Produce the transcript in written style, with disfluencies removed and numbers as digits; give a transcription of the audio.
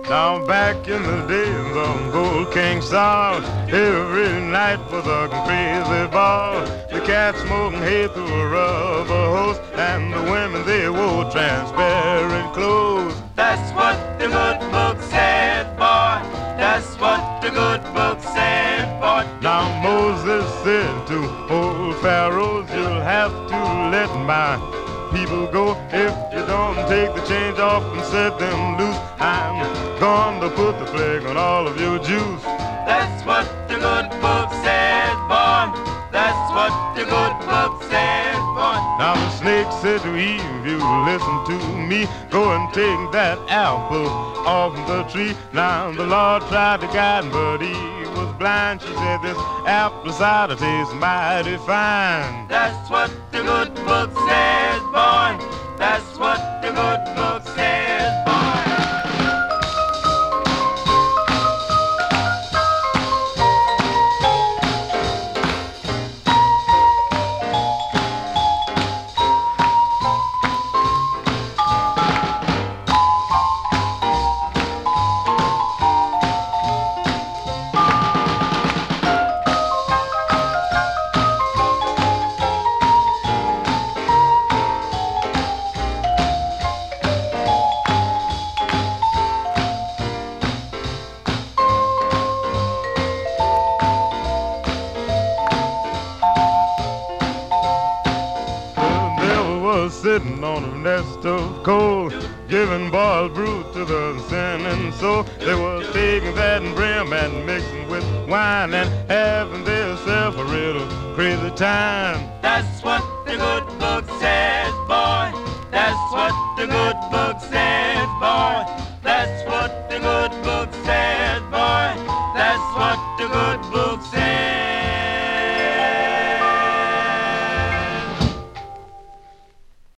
Now back in the days of old King Saul, every night was a crazy ball. The cats smoking hay through a rubber hose, and the women they wore transparent clothes. That's what the good book said, boy. That's what the good book said, boy. Now Moses said to old Pharaoh, you'll have to let my people go. If you don't take the chains off and set them loose, I'm going to put the plague on all of your Jews. That's what the good book said, boy. That's what the good book said, boy. Now the snake said to Eve, you listen to me, go and take that apple off the tree. Now the Lord tried to guide him, but Eve was blind. She said, this apple cider tastes mighty fine. That's what the good book says, boy. That's what the good book says, boy. Sitting on a nest of coal, giving boiled brew to the sinning soul. They were taking that and brim and mixing with wine and having themselves a real crazy time. That's what the good book says, boy. That's what the good book says, boy. That's what the good book says, boy. That's what the good book